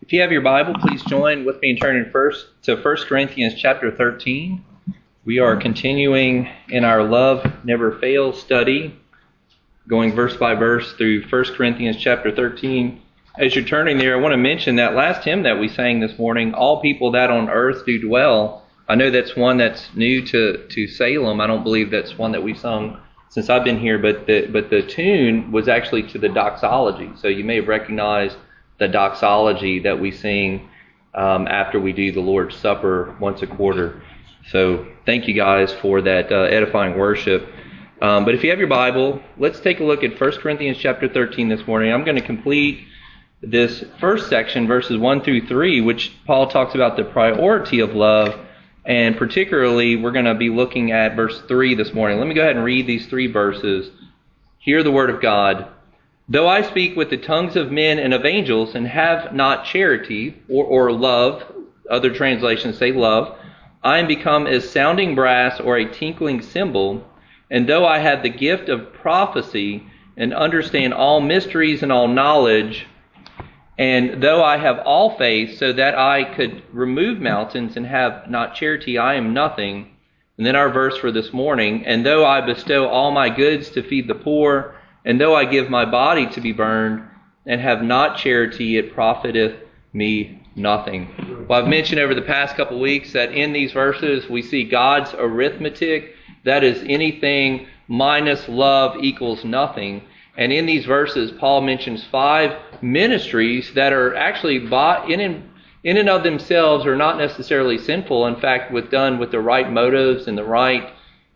If you have your Bible, please join with me and turn in first to 1 Corinthians chapter 13. We are continuing in our Love Never Fails study, going verse by verse through 1 Corinthians chapter 13. As you're turning there, I want to mention that last hymn that we sang this morning, All People That on Earth Do Dwell. I know that's one that's new to Salem. I don't believe that's one that we've sung since I've been here, but the tune was actually to the doxology. So you may have recognized the doxology that we sing after we do the Lord's Supper once a quarter. So thank you guys for that edifying worship. But if you have your Bible, let's take a look at 1 Corinthians chapter 13 this morning. I'm going to complete this first section, verses 1 through 3, which Paul talks about the priority of love. And particularly, we're going to be looking at verse 3 this morning. Let me go ahead and read these three verses. Hear the word of God. Though I speak with the tongues of men and of angels and have not charity or love, other translations say love, I am become as sounding brass or a tinkling cymbal. And though I have the gift of prophecy and understand all mysteries and all knowledge, and though I have all faith so that I could remove mountains and have not charity, I am nothing. And then our verse for this morning, and though I bestow all my goods to feed the poor, and though I give my body to be burned, and have not charity, it profiteth me nothing. Well, I've mentioned over the past couple of weeks that in these verses we see God's arithmetic. That is, anything minus love equals nothing. And in these verses, Paul mentions 5 ministries that are actually in and of themselves are not necessarily sinful. In fact, done with the right motives and the right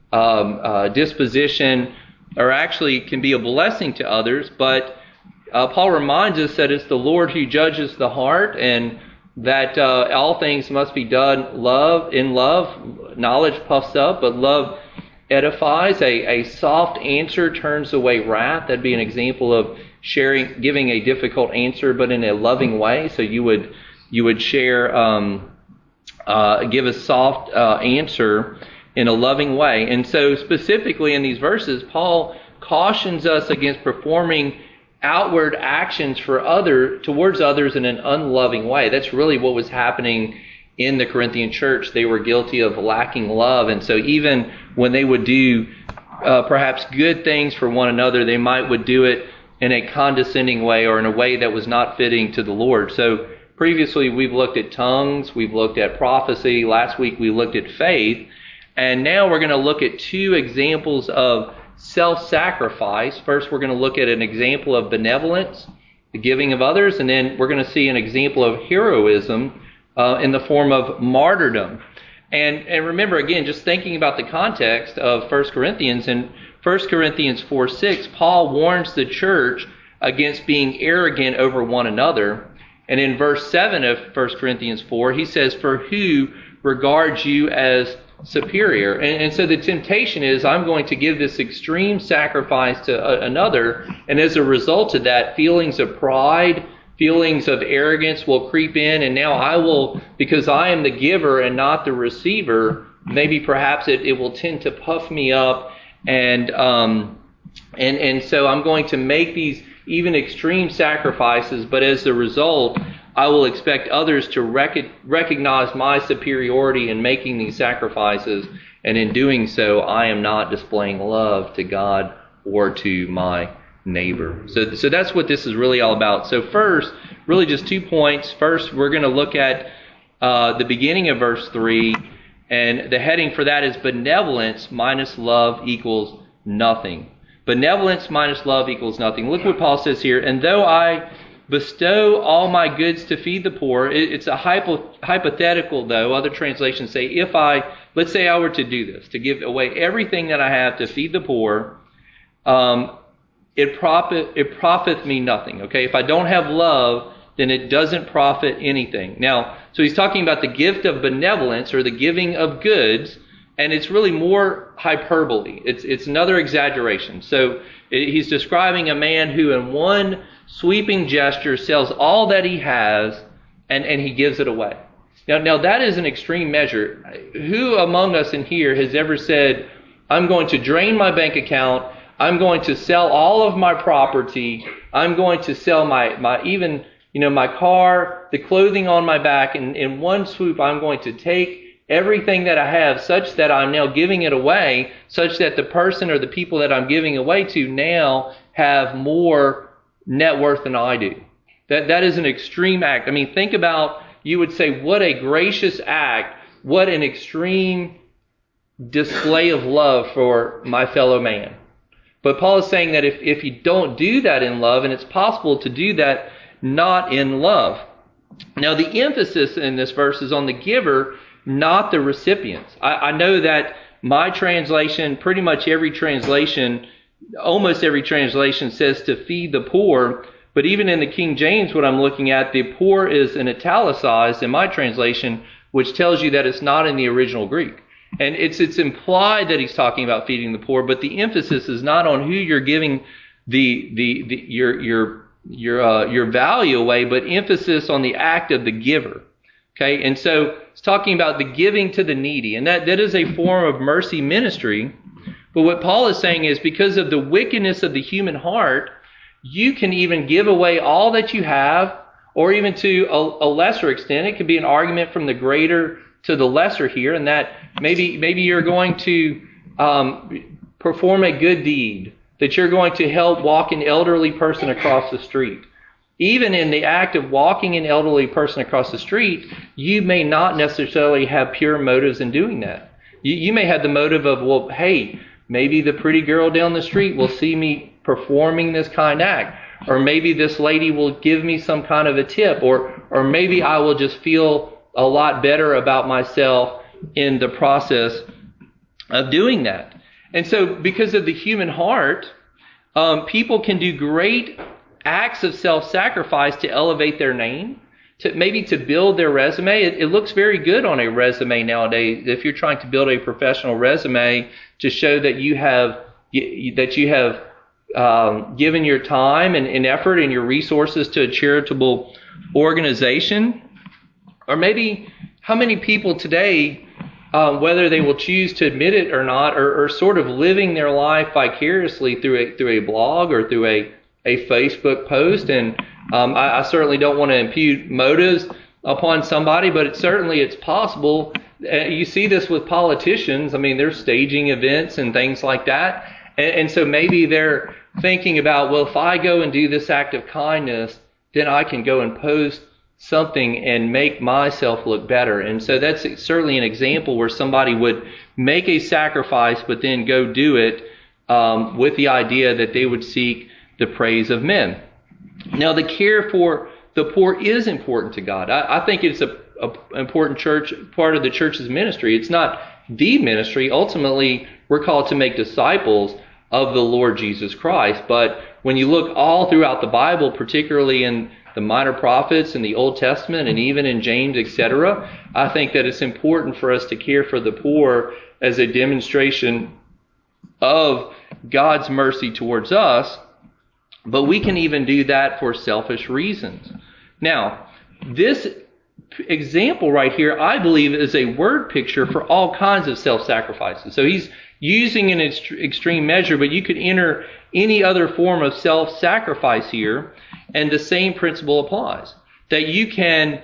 disposition, or actually can be a blessing to others. But Paul reminds us that it's the Lord who judges the heart, and that all things must be done in love. Knowledge puffs up, but love edifies. A soft answer turns away wrath. That'd be an example of giving a difficult answer, but in a loving way. So you would share, give a soft answer in a loving way. And so specifically in these verses, Paul cautions us against performing outward actions towards others in an unloving way. That's really what was happening in the Corinthian church. They were guilty of lacking love. And so even when they would do perhaps good things for one another, they would do it in a condescending way or in a way that was not fitting to the Lord. So previously we've looked at tongues, we've looked at prophecy, last week we looked at faith, and now we're going to look at 2 examples of self-sacrifice. First, we're going to look at an example of benevolence, the giving of others, and then we're going to see an example of heroism in the form of martyrdom. And remember, again, just thinking about the context of 1 Corinthians, in 1 Corinthians 4:6, Paul warns the church against being arrogant over one another. And in verse 7 of 1 Corinthians 4, he says, for who regards you as superior? And so the temptation is, I'm going to give this extreme sacrifice to another, and as a result of that, feelings of pride, feelings of arrogance will creep in, and now I will, because I am the giver and not the receiver, maybe perhaps it will tend to puff me up, and so I'm going to make these even extreme sacrifices, but as a result, I will expect others to recognize my superiority in making these sacrifices, and in doing so, I am not displaying love to God or to my neighbor. So that's what this is really all about. So first, really just 2 points. First, we're going to look at the beginning of verse 3, and the heading for that is benevolence minus love equals nothing. Benevolence minus love equals nothing. Look what Paul says here. And though I bestow all my goods to feed the poor, it's a hypothetical though. Other translations say, let's say I were to do this, to give away everything that I have to feed the poor, it profiteth me nothing. Okay, if I don't have love, then it doesn't profit anything. Now, so he's talking about the gift of benevolence or the giving of goods, and it's really more hyperbole. It's another exaggeration. So he's describing a man who in one sweeping gesture sells all that he has and he gives it away. Now that is an extreme measure. Who among us in here has ever said, I'm going to drain my bank account, I'm going to sell all of my property, I'm going to sell my even my car, the clothing on my back, and in one swoop I'm going to take everything that I have such that I'm now giving it away, such that the person or the people that I'm giving away to now have more net worth than I do. That is an extreme act. I mean, think about, you would say, what a gracious act, what an extreme display of love for my fellow man. But Paul is saying that if you don't do that in love, and it's possible to do that not in love. Now, the emphasis in this verse is on the giver, not the recipients. I know that my translation, pretty much every translation, almost every translation says to feed the poor. But even in the King James, what I'm looking at, the poor is an italicized in my translation, which tells you that it's not in the original Greek. And it's implied that he's talking about feeding the poor, but the emphasis is not on who you're giving your value away, but emphasis on the act of the giver. Okay, and so it's talking about the giving to the needy, and that is a form of mercy ministry. But what Paul is saying is, because of the wickedness of the human heart, you can even give away all that you have, or even to a lesser extent. It could be an argument from the greater to the lesser here, and that maybe you're going to perform a good deed, that you're going to help walk an elderly person across the street. Even in the act of walking an elderly person across the street, you may not necessarily have pure motives in doing that. You may have the motive of, well, hey, maybe the pretty girl down the street will see me performing this kind act. Or maybe this lady will give me some kind of a tip. Or maybe I will just feel a lot better about myself in the process of doing that. And so because of the human heart, people can do great acts of self-sacrifice to elevate their name, to build their resume. It looks very good on a resume nowadays. If you're trying to build a professional resume to show that you have given your time and effort and your resources to a charitable organization. Or maybe how many people today, whether they will choose to admit it or not, are sort of living their life vicariously through a blog or through a Facebook post. And I certainly don't want to impute motives upon somebody, but it's possible. You see this with politicians. I mean, they're staging events and things like that. And so maybe they're thinking about, well, if I go and do this act of kindness, then I can go and post something and make myself look better. And so that's certainly an example where somebody would make a sacrifice, but then go do it with the idea that they would seek the praise of men. Now, the care for the poor is important to God. I think it's an important part of the church's ministry. It's not the ministry. Ultimately, we're called to make disciples of the Lord Jesus Christ. But when you look all throughout the Bible, particularly in the minor prophets in the Old Testament and even in James, etc., I think that it's important for us to care for the poor as a demonstration of God's mercy towards us. But we can even do that for selfish reasons. Now, this example right here, I believe, is a word picture for all kinds of self-sacrifices. So he's using an extreme measure, but you could enter any other form of self-sacrifice here, and the same principle applies. That you can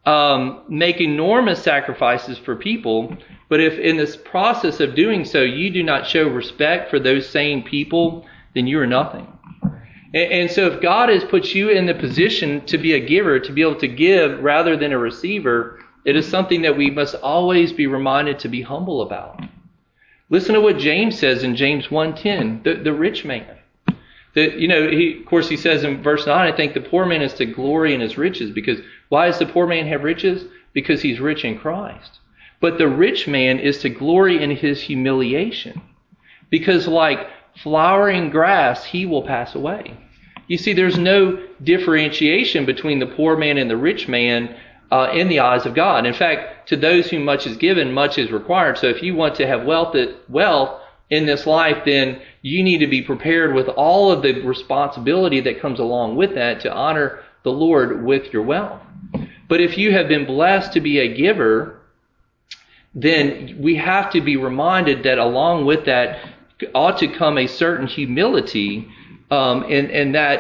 make enormous sacrifices for people, but if in this process of doing so you do not show respect for those same people, then you are nothing. And so if God has put you in the position to be a giver, to be able to give rather than a receiver, it is something that we must always be reminded to be humble about. Listen to what James says in James 1:10, the rich man. He says in verse 9, I think the poor man is to glory in his riches. Because why does the poor man have riches? Because he's rich in Christ. But the rich man is to glory in his humiliation. Because like flowering grass, he will pass away. You see, there's no differentiation between the poor man and the rich man in the eyes of God. In fact, to those whom much is given, much is required. So if you want to have wealth in this life, then you need to be prepared with all of the responsibility that comes along with that to honor the Lord with your wealth. But if you have been blessed to be a giver, then we have to be reminded that along with that ought to come a certain humility, and that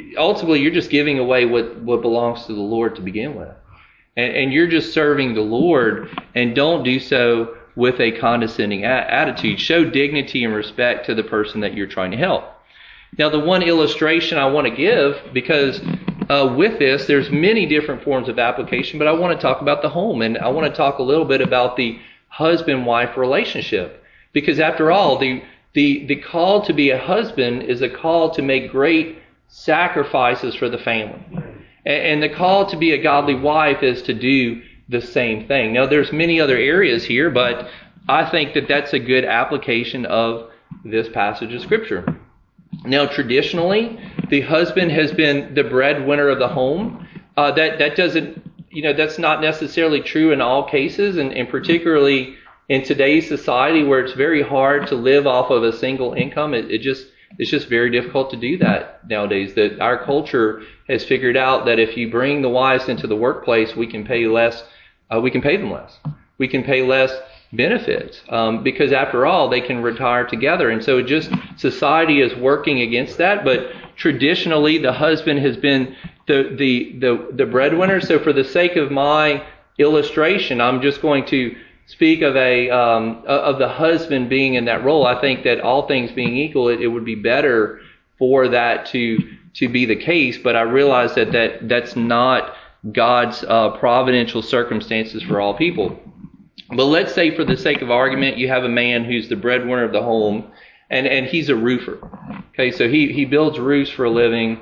ultimately you're just giving away what belongs to the Lord to begin with. And you're just serving the Lord, and don't do so with a condescending attitude. Show dignity and respect to the person that you're trying to help. Now, the one illustration I want to give, because with this, there's many different forms of application, but I want to talk about the home, and I want to talk a little bit about the husband-wife relationship. Because after all, the call to be a husband is a call to make great sacrifices for the family. And the call to be a godly wife is to do the same thing. Now, there's many other areas here, but I think that that's a good application of this passage of Scripture. Now, traditionally, the husband has been the breadwinner of the home. That doesn't, that's not necessarily true in all cases, and particularly in today's society where it's very hard to live off of a single income. It's just very difficult to do that nowadays. That our culture has figured out that if you bring the wives into the workplace, we can pay less. We can pay them less. We can pay less benefits because after all, they can retire together. And so society is working against that. But traditionally, the husband has been the breadwinner. So for the sake of my illustration, I'm just going to speak of the husband being in that role. I think that all things being equal, it would be better for that to be the case. But I realize that's not God's providential circumstances for all people. But let's say, for the sake of argument, you have a man who's the breadwinner of the home, and he's a roofer. Okay, so he builds roofs for a living.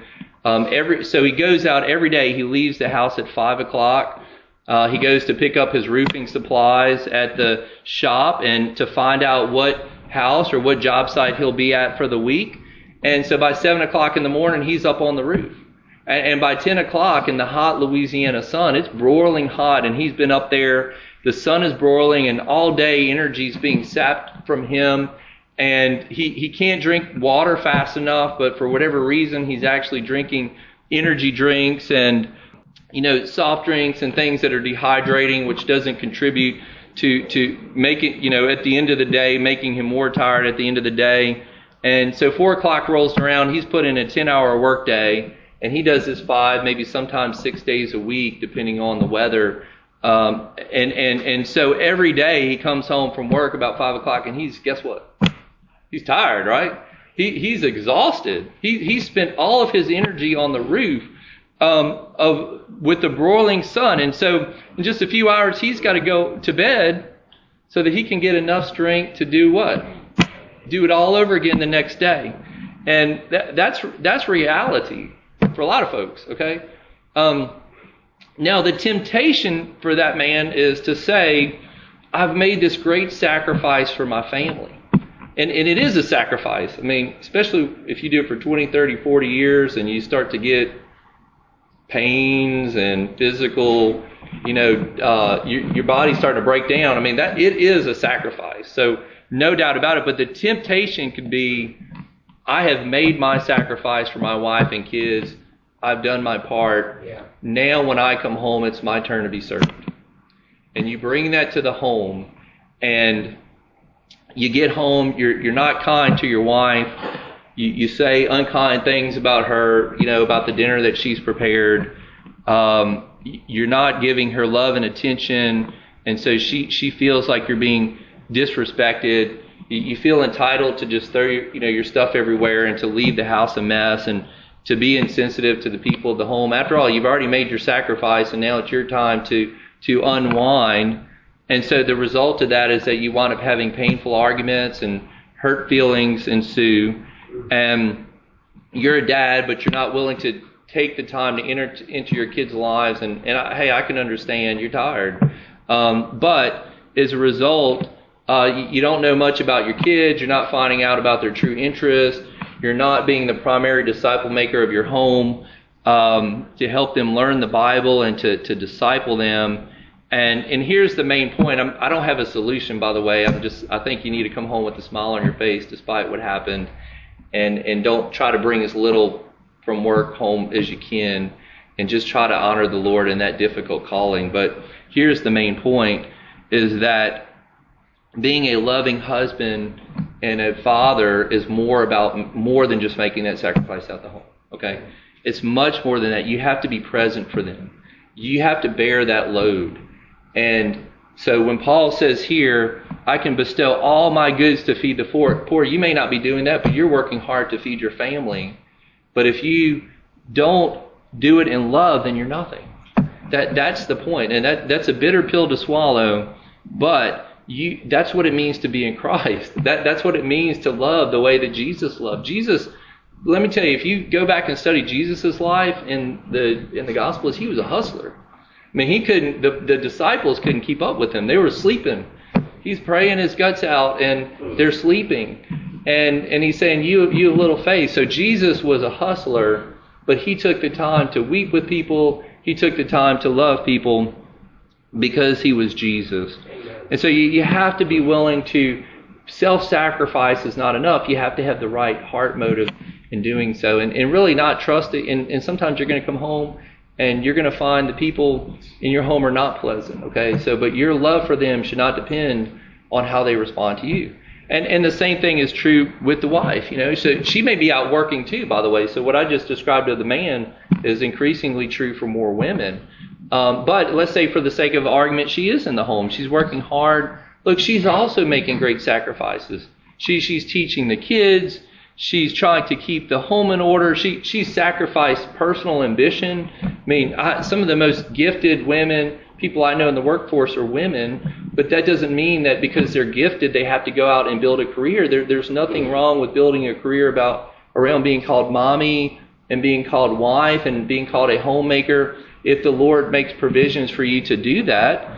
So he goes out every day. He leaves the house at 5 o'clock. He goes to pick up his roofing supplies at the shop and to find out what house or what job site he'll be at for the week. And so by 7 o'clock in the morning, he's up on the roof. And by 10 o'clock in the hot Louisiana sun, it's broiling hot, and he's been up there. The sun is broiling, and all day energy is being sapped from him. And he can't drink water fast enough, but for whatever reason, he's actually drinking energy drinks and soft drinks and things that are dehydrating, which doesn't contribute to make it, at the end of the day, making him more tired at the end of the day. And so 4 o'clock rolls around, he's put in a 10-hour work day, and he does this 5, maybe sometimes 6 days a week, depending on the weather. And so every day he comes home from work about 5 o'clock, and guess what? He's tired, right? He's exhausted. He spent all of his energy on the roof with the broiling sun, and so in just a few hours he's got to go to bed so that he can get enough strength to do what? Do it all over again the next day. And that's reality for a lot of folks. Okay. Now the temptation for that man is to say, I've made this great sacrifice for my family. And it is a sacrifice. I mean, especially if you do it for 20, 30, 40 years and you start to get pains and physical, your body's starting to break down. I mean, that it is a sacrifice. So no doubt about it. But the temptation could be, I have made my sacrifice for my wife and kids. I've done my part. Yeah. Now when I come home, it's my turn to be served. And you bring that to the home, and you get home, you're not kind to your wife. You say unkind things about her, about the dinner that she's prepared. You're not giving her love and attention, and so she feels like you're being disrespected. You feel entitled to just throw your stuff everywhere and to leave the house a mess and to be insensitive to the people of the home. After all, you've already made your sacrifice, and now it's your time to unwind. And so the result of that is that you wind up having painful arguments and hurt feelings ensue. And you're a dad, but you're not willing to take the time to enter into your kids' lives. And hey, I can understand you're tired. But as a result, you don't know much about your kids. You're not finding out about their true interests. You're not being the primary disciple maker of your home to help them learn the Bible and to disciple them. And here's the main point. I don't have a solution, by the way. I think you need to come home with a smile on your face despite what happened, and don't try to bring as little from work home as you can, and just try to honor the Lord in that difficult calling. But here's the main point, is that being a loving husband and a father is more than just making that sacrifice out the home. Okay? It's much more than that. You have to be present for them. You have to bear that load. And so when Paul says here, I can bestow all my goods to feed the poor, you may not be doing that, but you're working hard to feed your family. But if you don't do it in love, then you're nothing. That's the point. And that's a bitter pill to swallow, but that's what it means to be in Christ. That's what it means to love the way that Jesus loved. Jesus, let me tell you, if you go back and study Jesus' life in the Gospels, he was a hustler. I mean, he couldn't. The disciples couldn't keep up with him. They were sleeping. He's praying his guts out, and they're sleeping. And he's saying, "You have little faith." So Jesus was a hustler, but he took the time to weep with people. He took the time to love people because he was Jesus. And so you have to be willing to. Self-sacrifice is not enough. You have to have the right heart motive in doing so, and really not trust it. And sometimes you're going to come home and you're going to find the people in your home are not pleasant. Okay, so but your love for them should not depend on how they respond to you. And the same thing is true with the wife. So she may be out working too, by the way. So what I just described of the man is increasingly true for more women. But let's say for the sake of argument, she is in the home. She's working hard. Look, she's also making great sacrifices. She's teaching the kids. She's trying to keep the home in order. She's sacrificed personal ambition. I mean, some of the most gifted women, people I know in the workforce are women, but that doesn't mean that because they're gifted, they have to go out and build a career. There's nothing wrong with building a career around being called mommy and being called wife and being called a homemaker if the Lord makes provisions for you to do that.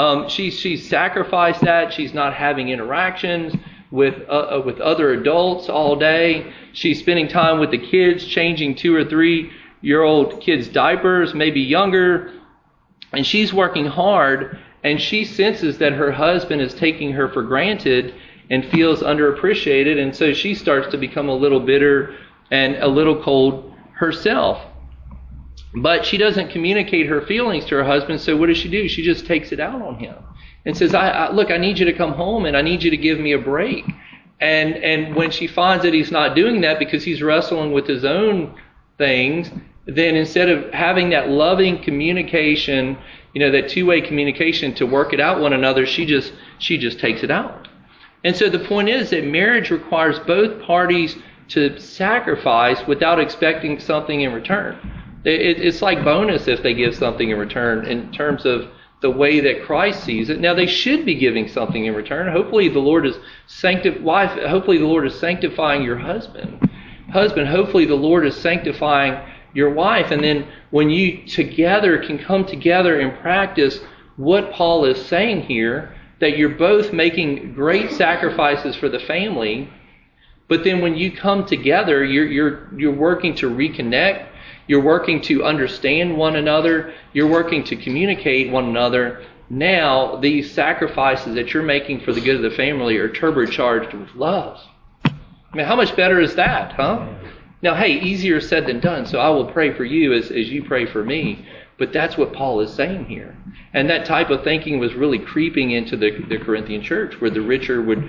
She's sacrificed that. She's not having interactions with other adults all day. She's spending time with the kids, changing 2 or 3-year-old kids' diapers, maybe younger. And she's working hard, and she senses that her husband is taking her for granted and feels underappreciated. And so she starts to become a little bitter and a little cold herself. But she doesn't communicate her feelings to her husband, so what does she do? She just takes it out on him and says, look, I need you to come home and I need you to give me a break. And when she finds that he's not doing that because he's wrestling with his own things, then instead of having that loving communication, that two-way communication to work it out one another, she just takes it out. And so the point is that marriage requires both parties to sacrifice without expecting something in return. It's like bonus if they give something in return in terms of the way that Christ sees it. Now they should be giving something in return. Hopefully the Lord is hopefully the Lord is sanctifying your husband. Hopefully the Lord is sanctifying your wife. And then when you together can come together and practice what Paul is saying here, that you're both making great sacrifices for the family, but then when you come together, you're working to reconnect. You're working to understand one another. You're working to communicate one another. Now, these sacrifices that you're making for the good of the family are turbocharged with love. I mean, how much better is that, huh? Now, hey, easier said than done, so I will pray for you as you pray for me. But that's what Paul is saying here. And that type of thinking was really creeping into the Corinthian church, where the richer would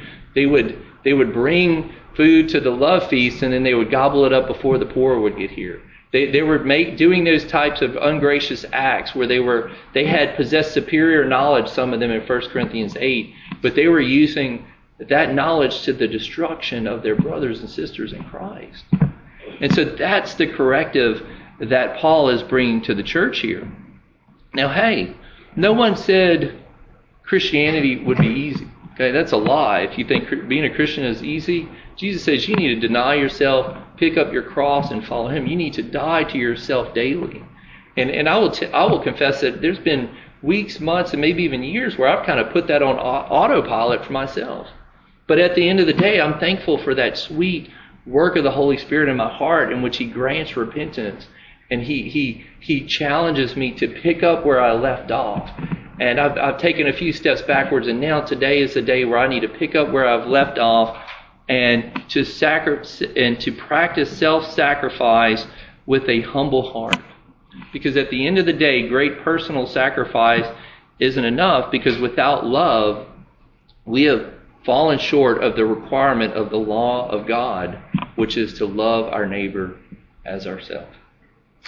bring food to the love feast, and then they would gobble it up before the poor would get here. They were doing those types of ungracious acts where they had possessed superior knowledge, some of them in 1 Corinthians 8, but they were using that knowledge to the destruction of their brothers and sisters in Christ. And so that's the corrective that Paul is bringing to the church here. Now, hey, no one said Christianity would be easy. Okay, that's a lie. If you think being a Christian is easy, Jesus says you need to deny yourself, pick up your cross, and follow Him. You need to die to yourself daily. And I will confess that there's been weeks, months, and maybe even years where I've kind of put that on autopilot for myself. But at the end of the day, I'm thankful for that sweet work of the Holy Spirit in my heart, in which He grants repentance, and He challenges me to pick up where I left off. And I've taken a few steps backwards, and now today is the day where I need to pick up where I've left off and to practice self-sacrifice with a humble heart. Because at the end of the day, great personal sacrifice isn't enough, because without love, we have fallen short of the requirement of the law of God, which is to love our neighbor as ourselves.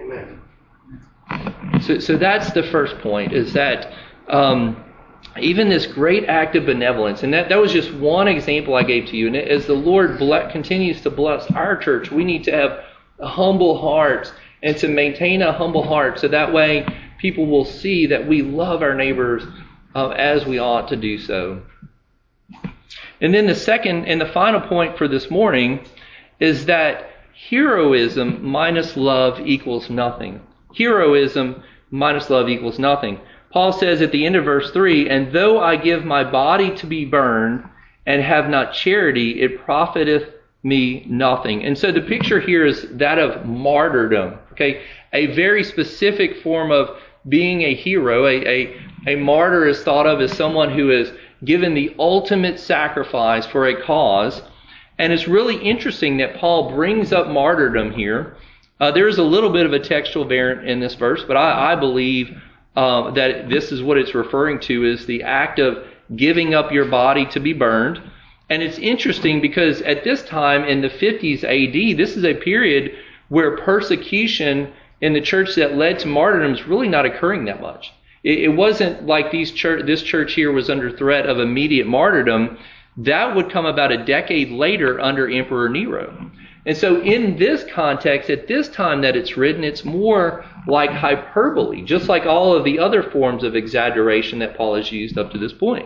Amen. So that's the first point, is that even this great act of benevolence, and that was just one example I gave to you, and as the Lord continues to bless our church, we need to have humble hearts and to maintain a humble heart, so that way people will see that we love our neighbors as we ought to do so. And then the second and the final point for this morning is that heroism minus love equals nothing. Heroism minus love equals nothing. Paul says at the end of verse 3, "And though I give my body to be burned and have not charity, it profiteth me nothing." And so the picture here is that of martyrdom. Okay, a very specific form of being a hero. A martyr is thought of as someone who has given the ultimate sacrifice for a cause. And it's really interesting that Paul brings up martyrdom here. There is a little bit of a textual variant in this verse, but I believe that this is what it's referring to, is the act of giving up your body to be burned. And it's interesting because at this time in the 50s AD, this is a period where persecution in the church that led to martyrdom is really not occurring that much. It wasn't like this church here was under threat of immediate martyrdom. That would come about a decade later under Emperor Nero. And so in this context, at this time that it's written, it's more like hyperbole, just like all of the other forms of exaggeration that Paul has used up to this point.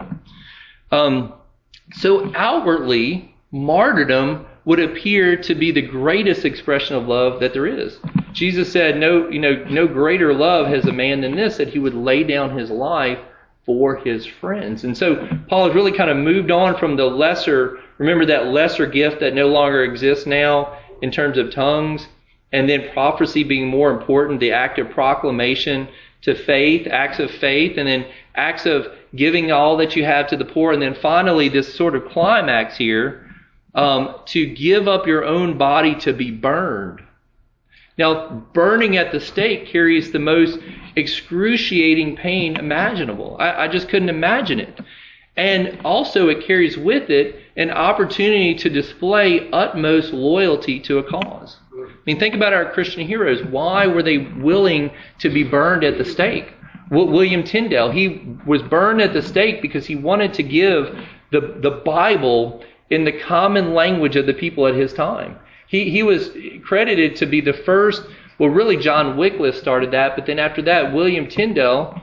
So outwardly, martyrdom would appear to be the greatest expression of love that there is. Jesus said, no greater love has a man than this, that he would lay down his life for his friends. And so Paul has really kind of moved on from the lesser, remember that lesser gift that no longer exists now in terms of tongues, and then prophecy being more important, the act of proclamation to faith, acts of faith, and then acts of giving all that you have to the poor, and then finally this sort of climax here, to give up your own body to be burned. Now, burning at the stake carries the most excruciating pain imaginable. I just couldn't imagine it. And also it carries with it an opportunity to display utmost loyalty to a cause. I mean, think about our Christian heroes. Why were they willing to be burned at the stake? William Tyndale, he was burned at the stake because he wanted to give the Bible in the common language of the people at his time. He was credited to be the first, well, really John Wycliffe started that, but then after that, William Tyndale,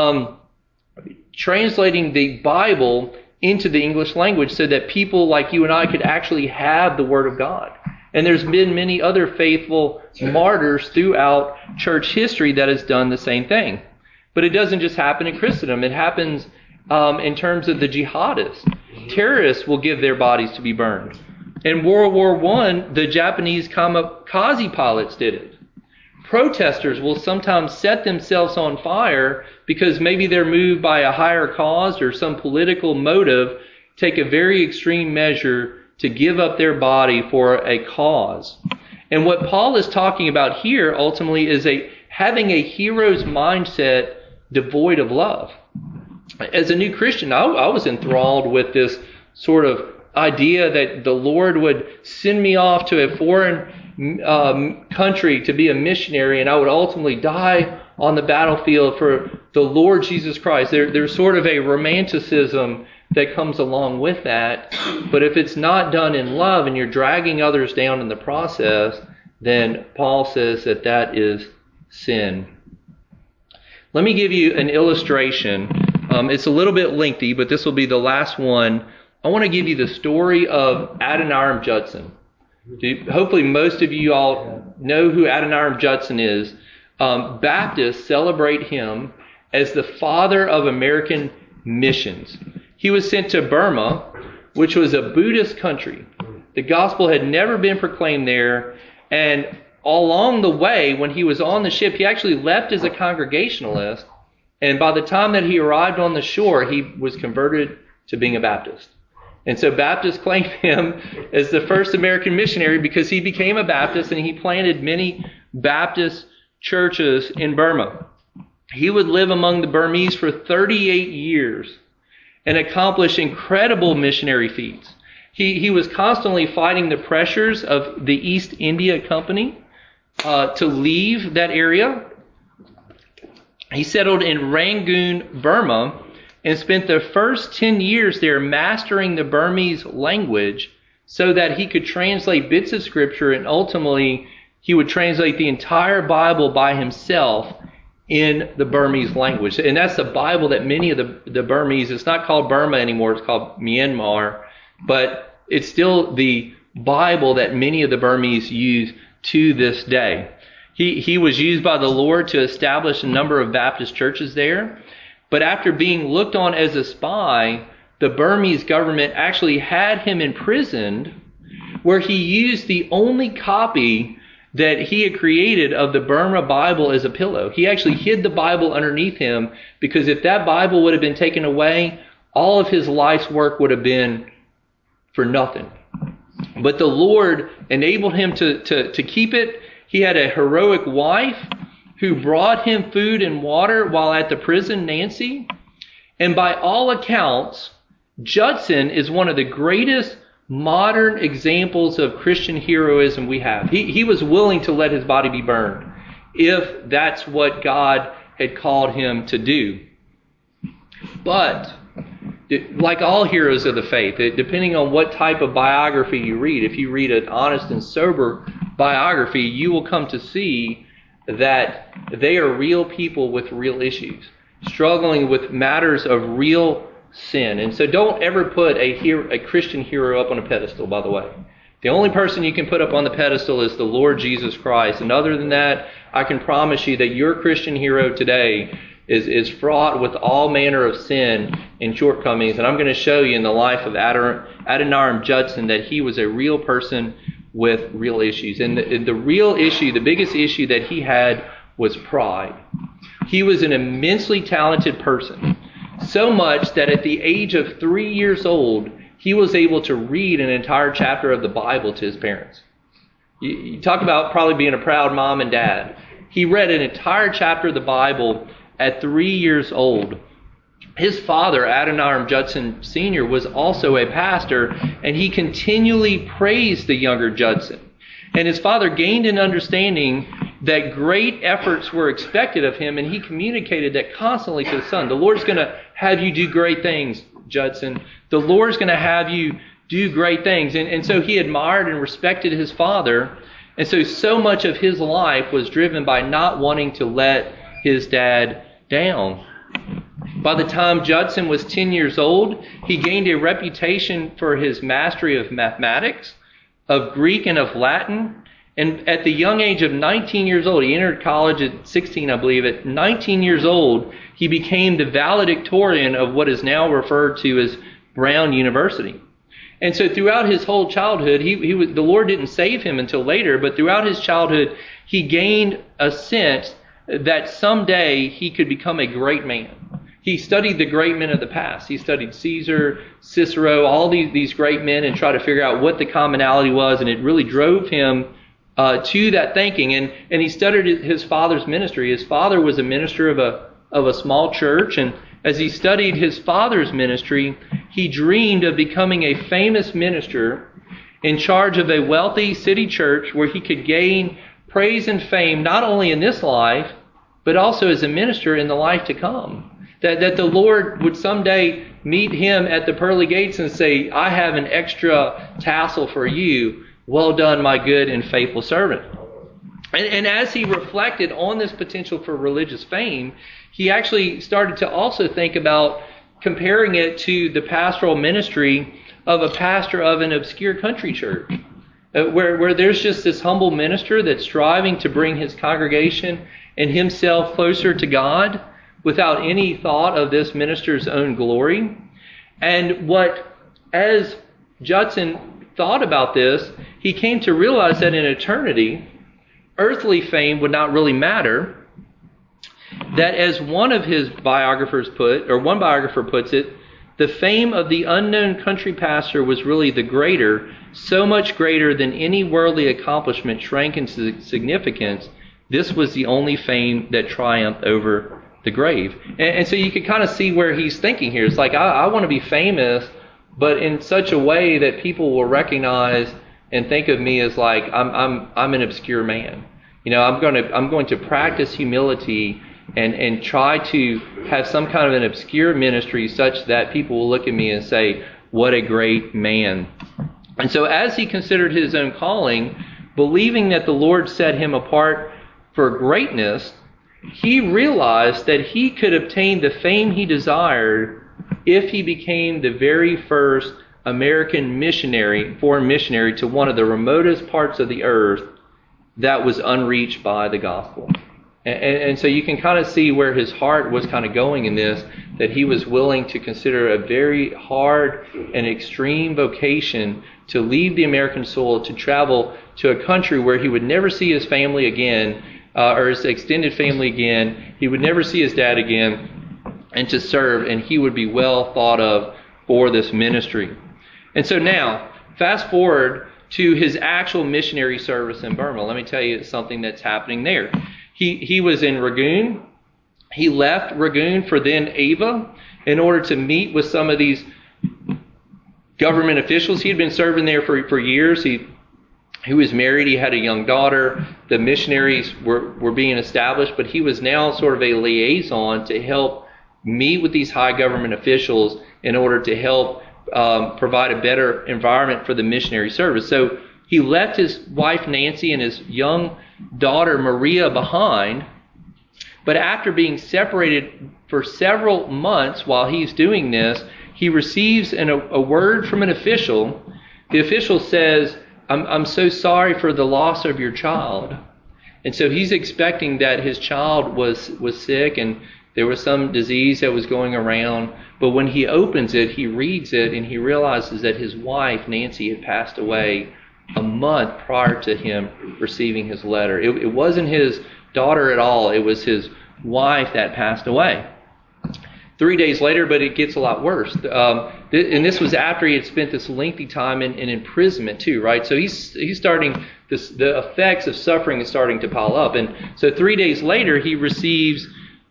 translating the Bible into the English language so that people like you and I could actually have the Word of God. And there's been many other faithful martyrs throughout church history that has done the same thing. But it doesn't just happen in Christendom. It happens in terms of the jihadists. Terrorists will give their bodies to be burned. In World War I, the Japanese kamikaze pilots did it. Protesters will sometimes set themselves on fire because maybe they're moved by a higher cause or some political motive, take a very extreme measure to give up their body for a cause. And what Paul is talking about here ultimately is having a hero's mindset devoid of love. As a new Christian, I was enthralled with this sort of idea that the Lord would send me off to a foreign country to be a missionary, and I would ultimately die on the battlefield for the Lord Jesus Christ. There's sort of a romanticism that comes along with that. But if it's not done in love and you're dragging others down in the process, then Paul says that is sin. Let me give you an illustration. It's a little bit lengthy, but this will be the last one. I want to give you the story of Adoniram Judson. Hopefully most of you all know who Adoniram Judson is. Baptists celebrate him as the father of American missions. He was sent to Burma, which was a Buddhist country. The gospel had never been proclaimed there, and along the way, when he was on the ship, he actually left as a Congregationalist, and by the time that he arrived on the shore, he was converted to being a Baptist. And so Baptists claim him as the first American missionary because he became a Baptist and he planted many Baptist churches in Burma. He would live among the Burmese for 38 years and accomplish incredible missionary feats. He was constantly fighting the pressures of the East India Company to leave that area. He settled in Rangoon, Burma, and spent the first 10 years there mastering the Burmese language so that he could translate bits of Scripture, and ultimately he would translate the entire Bible by himself in the Burmese language. And that's the Bible that many of the Burmese, it's not called Burma anymore, it's called Myanmar, but it's still the Bible that many of the Burmese use to this day. He was used by the Lord to establish a number of Baptist churches there. But after being looked on as a spy, the Burmese government actually had him imprisoned, where he used the only copy that he had created of the Burma Bible as a pillow. He actually hid the Bible underneath him, because if that Bible would have been taken away, all of his life's work would have been for nothing. But the Lord enabled him to keep it. He had a heroic wife who brought him food and water while at the prison, Nancy. And by all accounts, Judson is one of the greatest modern examples of Christian heroism we have. He was willing to let his body be burned if that's what God had called him to do. But like all heroes of the faith, depending on what type of biography you read, if you read an honest and sober biography, you will come to see that they are real people with real issues, struggling with matters of real sin. And so don't ever put a Christian hero up on a pedestal, by the way. The only person you can put up on the pedestal is the Lord Jesus Christ. And other than that, I can promise you that your Christian hero today is fraught with all manner of sin and shortcomings. And I'm going to show you in the life of Adoniram Judson that he was a real person with real issues. And the real issue, the biggest issue that he had was pride. He was an immensely talented person, so much that at the age of 3 years old, he was able to read an entire chapter of the Bible to his parents. You talk about probably being a proud mom and dad. He read an entire chapter of the Bible at 3 years old. His father, Adoniram Judson Sr., was also a pastor, and he continually praised the younger Judson. And his father gained an understanding that great efforts were expected of him, and he communicated that constantly to his son. The Lord's going to have you do great things, Judson. The Lord's going to have you do great things. And so he admired and respected his father. And so much of his life was driven by not wanting to let his dad down. By the time Judson was 10 years old, he gained a reputation for his mastery of mathematics, of Greek, and of Latin. And at the young age of 19 years old, he entered college at 16, I believe. At 19 years old, he became the valedictorian of what is now referred to as Brown University. And so throughout his whole childhood, the Lord didn't save him until later, but throughout his childhood, he gained a sense that someday he could become a great man. He studied the great men of the past. He studied Caesar, Cicero, all these great men, and tried to figure out what the commonality was, and it really drove him to that thinking. And he studied his father's ministry. His father was a minister of a small church, and as he studied his father's ministry, he dreamed of becoming a famous minister in charge of a wealthy city church where he could gain praise and fame not only in this life, but also as a minister in the life to come. That the Lord would someday meet him at the pearly gates and say, I have an extra tassel for you. Well done, my good and faithful servant. And as he reflected on this potential for religious fame, he actually started to also think about comparing it to the pastoral ministry of a pastor of an obscure country church, where there's just this humble minister that's striving to bring his congregation and himself closer to God without any thought of this minister's own glory. And as Judson thought about this, he came to realize that in eternity, earthly fame would not really matter. That as one biographer puts it, the fame of the unknown country pastor was really the greater, so much greater than any worldly accomplishment shrank into significance. This was the only fame that triumphed over the grave. And so you can kind of see where he's thinking here. It's like, I want to be famous, but in such a way that people will recognize and think of me as like I'm an obscure man. I'm going to practice humility and try to have some kind of an obscure ministry such that people will look at me and say, what a great man. And so as he considered his own calling, believing that the Lord set him apart for greatness, he realized that he could obtain the fame he desired if he became the very first American foreign missionary to one of the remotest parts of the earth that was unreached by the gospel. And so you can kind of see where his heart was kind of going in this, that he was willing to consider a very hard and extreme vocation to leave the American soil, to travel to a country where he would never see his family again, or his extended family again. He would never see his dad again, and to serve, and he would be well thought of for this ministry. And so now, fast forward to his actual missionary service in Burma. Let me tell you something that's happening there. He was in Rangoon. He left Rangoon for then Ava in order to meet with some of these government officials. He had been serving there for years. He was married. He had a young daughter. The missionaries were being established, but he was now sort of a liaison to help meet with these high government officials in order to help provide a better environment for the missionary service. So he left his wife Nancy and his young daughter Maria behind, but after being separated for several months while he's doing this, he receives a word from an official. The official says, I'm so sorry for the loss of your child. And so he's expecting that his child was sick and there was some disease that was going around. But when he opens it, he reads it, and he realizes that his wife, Nancy, had passed away a month prior to him receiving his letter. It wasn't his daughter at all. It was his wife that passed away. 3 days later, but it gets a lot worse. And this was after he had spent this lengthy time in imprisonment too, right? So he's starting, the effects of suffering is starting to pile up. And so 3 days later, he receives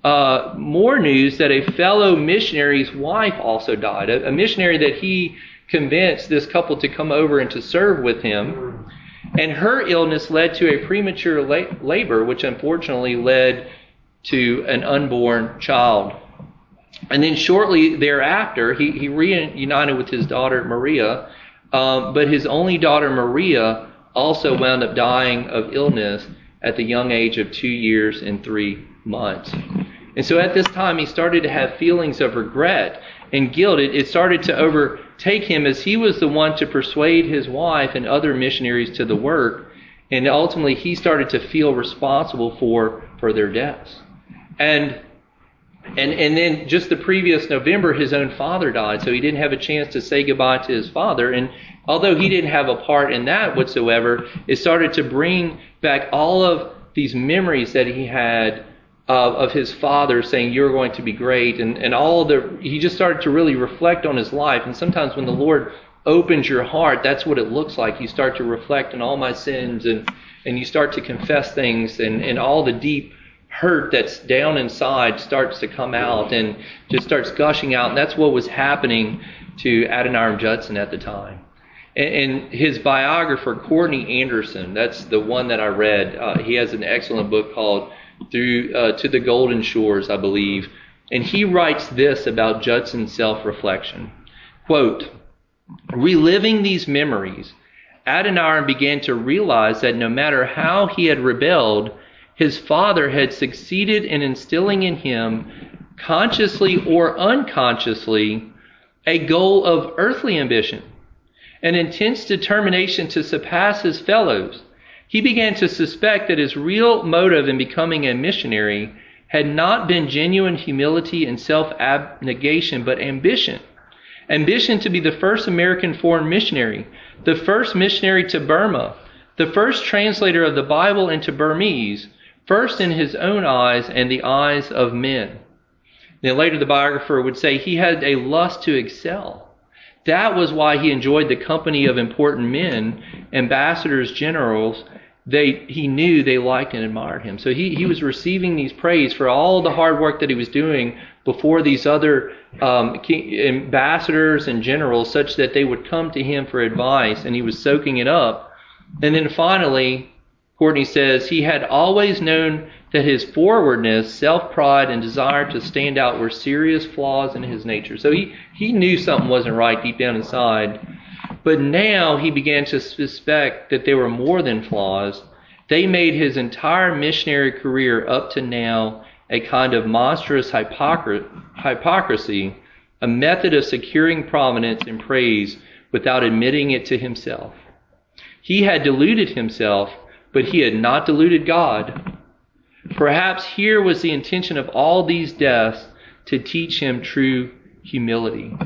more news that a fellow missionary's wife also died. A missionary that he convinced this couple to come over and to serve with him. And her illness led to a premature labor, which unfortunately led to an unborn child. And then shortly thereafter, he reunited with his daughter Maria, but his only daughter Maria also wound up dying of illness at the young age of 2 years and 3 months. And so at this time, he started to have feelings of regret and guilt. It started to overtake him as he was the one to persuade his wife and other missionaries to the work. And ultimately, he started to feel responsible for their deaths. And then just the previous November, his own father died, so he didn't have a chance to say goodbye to his father. And although he didn't have a part in that whatsoever, it started to bring back all of these memories that he had of his father saying, you're going to be great. And he just started to really reflect on his life. And sometimes when the Lord opens your heart, that's what it looks like. You start to reflect on all my sins and you start to confess things and all the deep hurt that's down inside starts to come out and just starts gushing out. And that's what was happening to Adoniram Judson at the time. And his biographer, Courtney Anderson, that's the one that I read. He has an excellent book called To the Golden Shores, I believe. And he writes this about Judson's self-reflection. Quote, reliving these memories, Adoniram began to realize that no matter how he had rebelled, his father had succeeded in instilling in him, consciously or unconsciously, a goal of earthly ambition, an intense determination to surpass his fellows. He began to suspect that his real motive in becoming a missionary had not been genuine humility and self-abnegation, but ambition. Ambition to be the first American foreign missionary, the first missionary to Burma, the first translator of the Bible into Burmese, first in his own eyes and the eyes of men. Then later the biographer would say he had a lust to excel. That was why he enjoyed the company of important men, ambassadors, generals. He knew they liked and admired him. So he was receiving these praise for all the hard work that he was doing before these other ambassadors and generals, such that they would come to him for advice, and he was soaking it up. And then finally, Courtney says, he had always known that his forwardness, self-pride, and desire to stand out were serious flaws in his nature. So he knew something wasn't right deep down inside. But now he began to suspect that they were more than flaws. They made his entire missionary career up to now a kind of monstrous hypocrisy, a method of securing prominence and praise without admitting it to himself. He had deluded himself, but he had not deluded God. Perhaps here was the intention of all these deaths, to teach him true humility.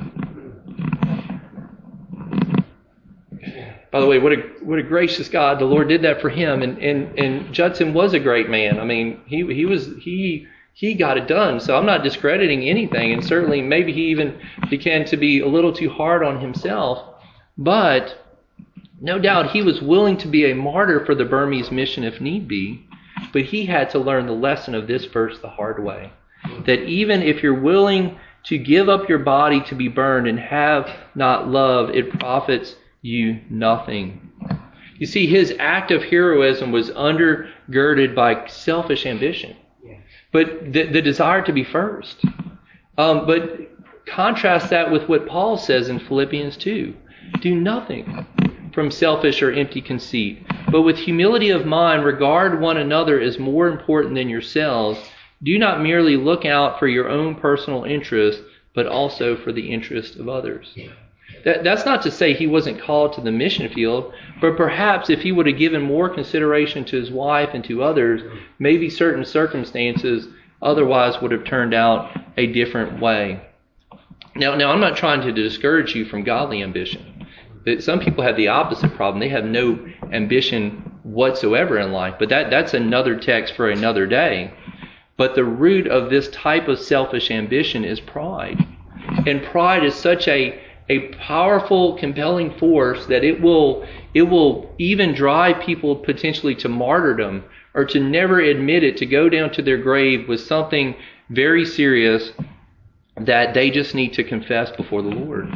By the way, what a gracious God. The Lord did that for him, and Judson was a great man. I mean, he got it done. So I'm not discrediting anything, and certainly maybe he even began to be a little too hard on himself. But no doubt he was willing to be a martyr for the Burmese mission if need be. But he had to learn the lesson of this verse the hard way. That even if you're willing to give up your body to be burned and have not love, it profits you nothing. You see, his act of heroism was undergirded by selfish ambition, but the desire to be first. But contrast that with what Paul says in Philippians 2. Do nothing from selfish or empty conceit, but with humility of mind regard one another as more important than yourselves. Do not merely look out for your own personal interest, but also for the interest of others. That's not to say he wasn't called to the mission field, but perhaps if he would have given more consideration to his wife and to others, maybe certain circumstances otherwise would have turned out a different way. Now I'm not trying to discourage you from godly ambition. Some people have the opposite problem. They have no ambition whatsoever in life, but that's another text for another day. But the root of this type of selfish ambition is pride. And pride is such a powerful, compelling force that it will even drive people potentially to martyrdom, or to never admit it, to go down to their grave with something very serious that they just need to confess before the Lord.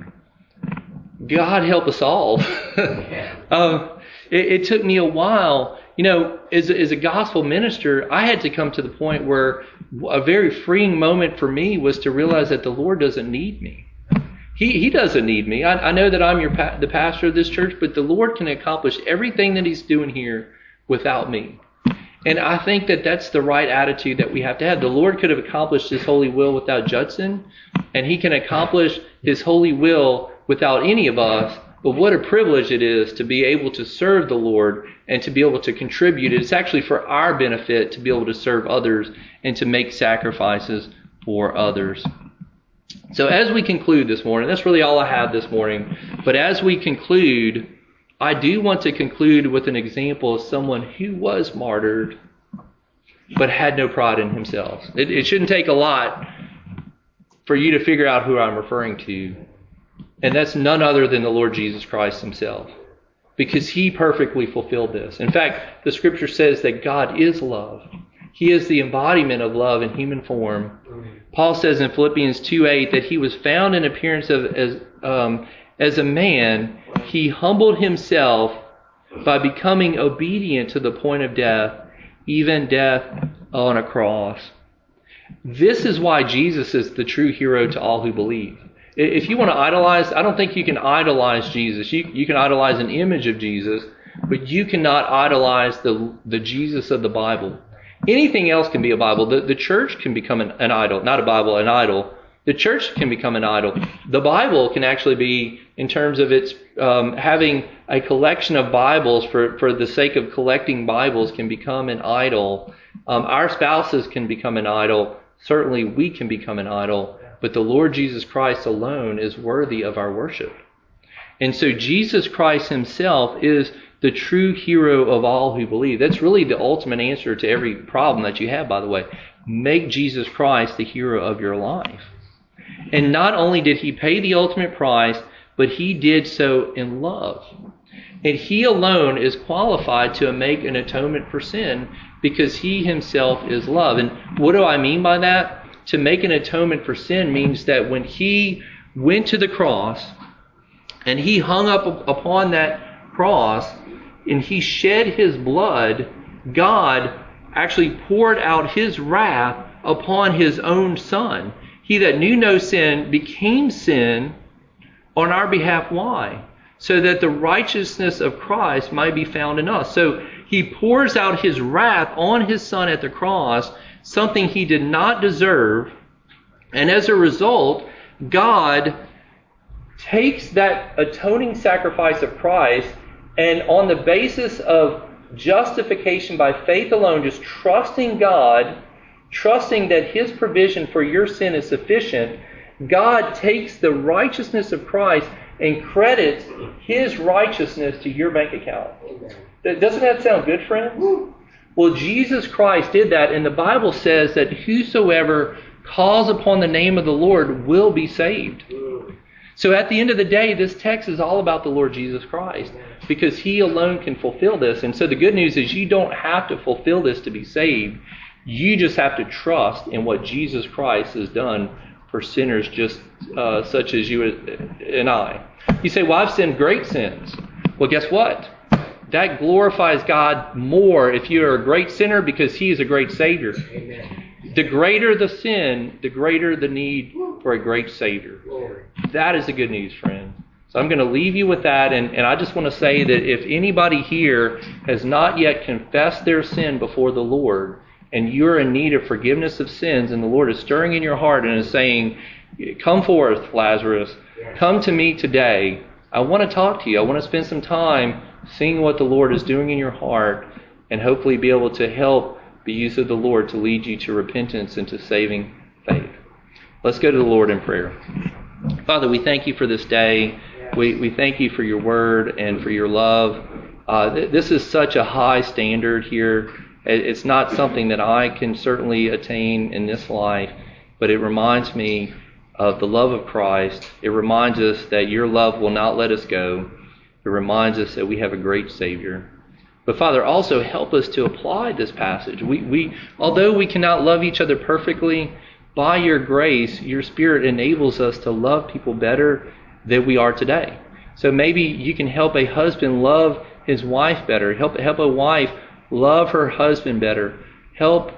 God help us all. It took me a while. As a gospel minister, I had to come to the point where a very freeing moment for me was to realize that the Lord doesn't need me. He doesn't need me. I know that I'm the pastor of this church, but the Lord can accomplish everything that He's doing here without me. And I think that that's the right attitude that we have to have. The Lord could have accomplished His holy will without Judson, and He can accomplish His holy will without any of us. But what a privilege it is to be able to serve the Lord and to be able to contribute. It's actually for our benefit to be able to serve others and to make sacrifices for others. So as we conclude this morning, that's really all I have this morning. But as we conclude, I do want to conclude with an example of someone who was martyred but had no pride in himself. It shouldn't take a lot for you to figure out who I'm referring to. And that's none other than the Lord Jesus Christ Himself, because He perfectly fulfilled this. In fact, the Scripture says that God is love. He is the embodiment of love in human form. Paul says in Philippians 2:8 that He was found in appearance as a man. He humbled Himself by becoming obedient to the point of death, even death on a cross. This is why Jesus is the true hero to all who believe. If you want to idolize, I don't think you can idolize Jesus. You can idolize an image of Jesus, but you cannot idolize the Jesus of the Bible. Anything else can be a Bible. The church can become an idol. Not a Bible, an idol. The church can become an idol. The Bible can actually be, in terms of its having a collection of Bibles for the sake of collecting Bibles, can become an idol. Our spouses can become an idol. Certainly we can become an idol. But the Lord Jesus Christ alone is worthy of our worship. And so Jesus Christ Himself is the true hero of all who believe. That's really the ultimate answer to every problem that you have, by the way. Make Jesus Christ the hero of your life. And not only did He pay the ultimate price, but He did so in love. And He alone is qualified to make an atonement for sin, because He Himself is love. And what do I mean by that? To make an atonement for sin means that when He went to the cross and He hung up upon that cross, and he shed his blood, God actually poured out his wrath upon his own Son. He that knew no sin became sin on our behalf. Why? So that the righteousness of Christ might be found in us. So he pours out his wrath on his Son at the cross, something he did not deserve. And as a result, God takes that atoning sacrifice of Christ, and on the basis of justification by faith alone, just trusting God, trusting that his provision for your sin is sufficient, God takes the righteousness of Christ and credits his righteousness to your bank account. Doesn't that sound good, friends? Well, Jesus Christ did that, and the Bible says that whosoever calls upon the name of the Lord will be saved. So at the end of the day, this text is all about the Lord Jesus Christ, because he alone can fulfill this. And so the good news is you don't have to fulfill this to be saved. You just have to trust in what Jesus Christ has done for sinners just such as you and I. You say, well, I've sinned great sins. Well, guess what? That glorifies God more if you are a great sinner, because he is a great Savior. Amen. The greater the sin, the greater the need for a great Savior. That is the good news, friend. So I'm going to leave you with that, and I just want to say that if anybody here has not yet confessed their sin before the Lord, and you're in need of forgiveness of sins, and the Lord is stirring in your heart and is saying, come forth, Lazarus, come to me today. I want to talk to you. I want to spend some time seeing what the Lord is doing in your heart, and hopefully be able to help the use of the Lord to lead you to repentance and to saving faith. Let's go to the Lord in prayer. Father, we thank you for this day. We thank you for your word and for your love. This is such a high standard here. It's not something that I can certainly attain in this life, but it reminds me of the love of Christ. It reminds us that your love will not let us go. It reminds us that we have a great Savior. But Father, also help us to apply this passage. Although we cannot love each other perfectly, by your grace, your Spirit enables us to love people better than we are today. So maybe you can help a husband love his wife better. Help a wife love her husband better. Help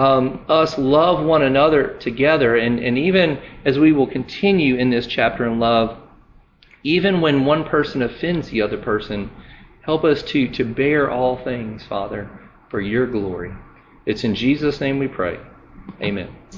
us love one another together. And even as we will continue in this chapter in love, even when one person offends the other person, help us to bear all things, Father, for your glory. It's in Jesus' name we pray. Amen.